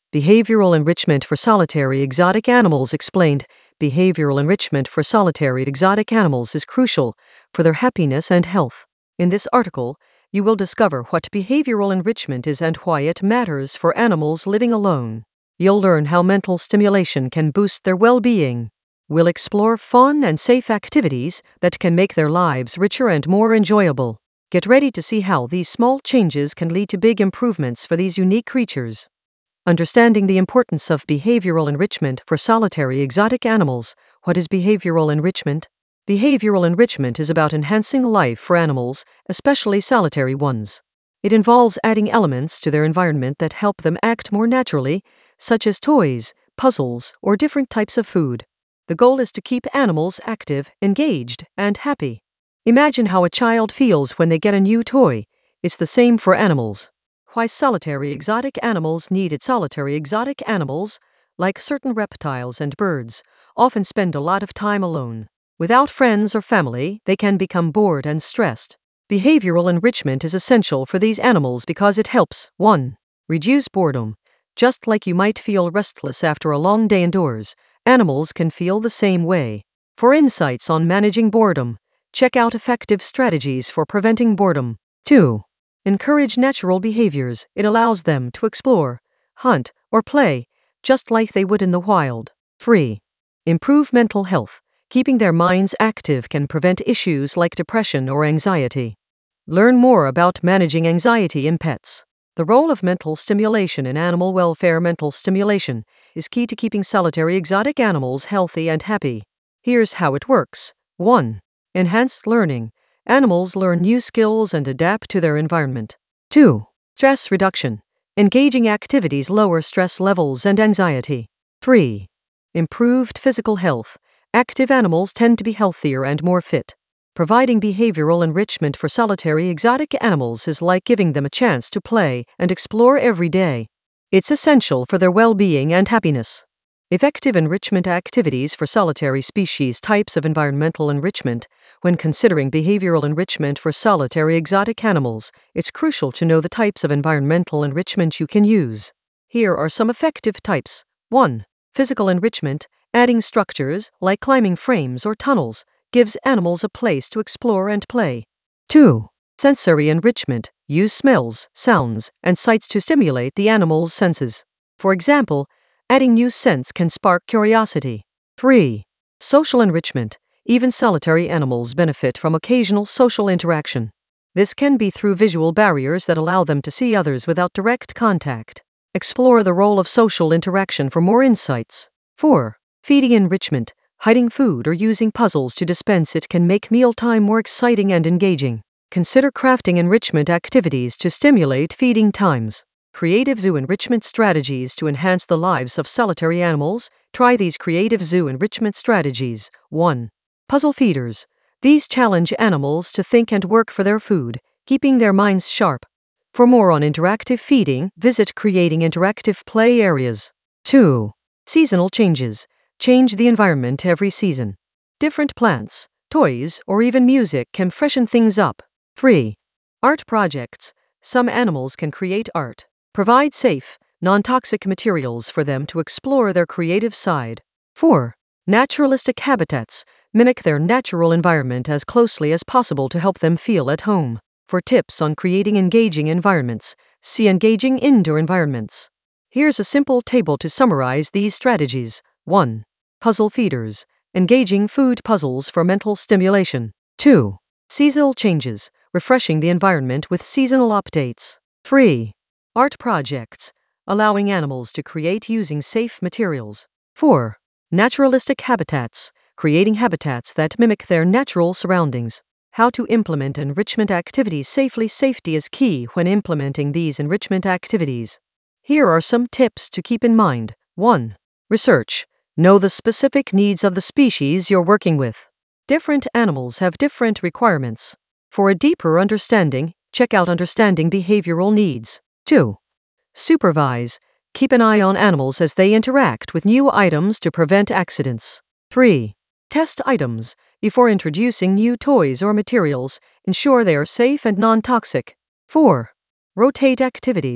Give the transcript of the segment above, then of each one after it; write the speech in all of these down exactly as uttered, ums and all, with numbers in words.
Behavioral enrichment for solitary exotic animals explained. Behavioral enrichment for solitary exotic animals is crucial for their happiness and health. In this article, you will discover what behavioral enrichment is and why it matters for animals living alone. You'll learn how mental stimulation can boost their well-being. We'll explore fun and safe activities that can make their lives richer and more enjoyable. Get ready to see how these small changes can lead to big improvements for these unique creatures. Understanding the importance of behavioral enrichment for solitary exotic animals. What is behavioral enrichment? Behavioral enrichment is about enhancing life for animals, especially solitary ones. It involves adding elements to their environment that help them act more naturally, such as toys, puzzles, or different types of food. The goal is to keep animals active, engaged, and happy. Imagine how a child feels when they get a new toy. It's the same for animals. Why solitary exotic animals need it. Solitary exotic animals, like certain reptiles and birds, often spend a lot of time alone. Without friends or family, they can become bored and stressed. Behavioral enrichment is essential for these animals because it helps one Reduce boredom. Just like you might feel restless after a long day indoors, animals can feel the same way. For insights on managing boredom, check out effective strategies for preventing boredom. two Encourage natural behaviors. It allows them to explore, hunt, or play, just like they would in the wild. three Improve mental health. Keeping their minds active can prevent issues like depression or anxiety. Learn more about managing anxiety in pets. The role of mental stimulation in animal welfare. Mental stimulation is key to keeping solitary exotic animals healthy and happy. Here's how it works. one Enhanced learning. Animals learn new skills and adapt to their environment. two Stress reduction. Engaging activities lower stress levels and anxiety. three Improved physical health. Active animals tend to be healthier and more fit. Providing behavioral enrichment for solitary exotic animals is like giving them a chance to play and explore every day. It's essential for their well-being and happiness. Effective enrichment activities for solitary species. Types of environmental enrichment. When considering behavioral enrichment for solitary exotic animals, it's crucial to know the types of environmental enrichment you can use. Here are some effective types. one Physical enrichment. Adding structures, like climbing frames or tunnels, gives animals a place to explore and play. two Sensory enrichment. Use smells, sounds, and sights to stimulate the animal's senses. For example, adding new scents can spark curiosity. three Social enrichment. Even solitary animals benefit from occasional social interaction. This can be through visual barriers that allow them to see others without direct contact. Explore the role of social interaction for more insights. four Feeding enrichment. Hiding food or using puzzles to dispense it can make mealtime more exciting and engaging. Consider crafting enrichment activities to stimulate feeding times. Creative zoo enrichment strategies to enhance the lives of solitary animals. Try these creative zoo enrichment strategies. one Puzzle feeders. These challenge animals to think and work for their food, keeping their minds sharp. For more on interactive feeding, visit Creating Interactive Play Areas. two Seasonal changes. Change the environment every season. Different plants, toys, or even music can freshen things up. three Art projects. Some animals can create art. Provide safe, non-toxic materials for them to explore their creative side. four Naturalistic habitats. Mimic their natural environment as closely as possible to help them feel at home. For tips on creating engaging environments, see Engaging Indoor Environments. Here's a simple table to summarize these strategies. one Puzzle feeders. Engaging food puzzles for mental stimulation. two Seasonal changes. Refreshing the environment with seasonal updates. three Art projects. Allowing animals to create using safe materials. four Naturalistic habitats. Creating habitats that mimic their natural surroundings. How to implement enrichment activities safely. Safety is key when implementing these enrichment activities. Here are some tips to keep in mind. one Research. Know the specific needs of the species you're working with. Different animals have different requirements. For a deeper understanding, check out Understanding Behavioral Needs. two Supervise. Keep an eye on animals as they interact with new items to prevent accidents. three Test items. Before introducing new toys or materials, ensure they are safe and non-toxic. four Rotate activities.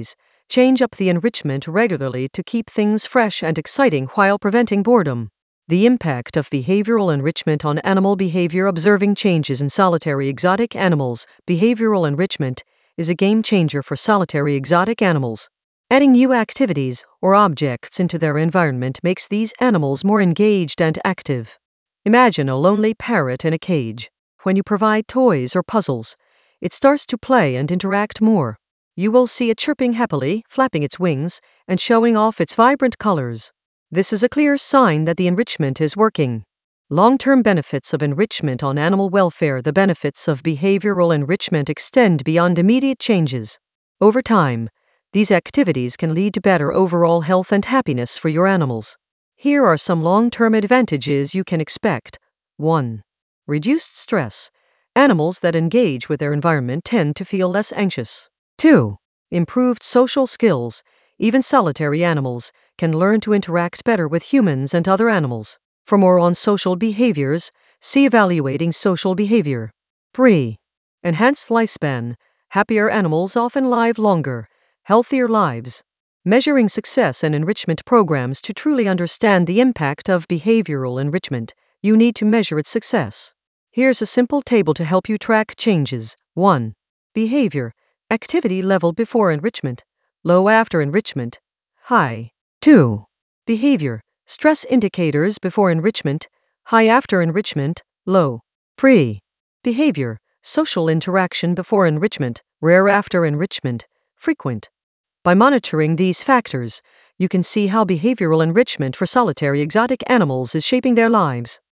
Change up the enrichment regularly to keep things fresh and exciting while preventing boredom. The impact of behavioral enrichment on animal behavior. Observing changes in solitary exotic animals. Behavioral enrichment is a game changer for solitary exotic animals. Adding new activities or objects into their environment makes these animals more engaged and active. Imagine a lonely parrot in a cage. When you provide toys or puzzles, it starts to play and interact more. You will see it chirping happily, flapping its wings, and showing off its vibrant colors. This is a clear sign that the enrichment is working. Long-term benefits of enrichment on animal welfare. The benefits of behavioral enrichment extend beyond immediate changes. Over time, these activities can lead to better overall health and happiness for your animals. Here are some long-term advantages you can expect. one. Reduced stress. Animals that engage with their environment tend to feel less anxious. two. Improved social skills. Even solitary animals can learn to interact better with humans and other animals. For more on social behaviors, see Evaluating Social Behavior. three. Enhanced lifespan. Happier animals often live longer, healthier lives. Measuring success in enrichment programs. To truly understand the impact of behavioral enrichment, you need to measure its success. Here's a simple table to help you track changes. one. Behavior. Activity level before enrichment. Low after enrichment. High. two. Behavior. Stress indicators before enrichment. High after enrichment. Low. three. Behavior. Social interaction before enrichment. Rare after enrichment. Frequent. By monitoring these factors, you can see how behavioral enrichment for solitary exotic animals is shaping their lives.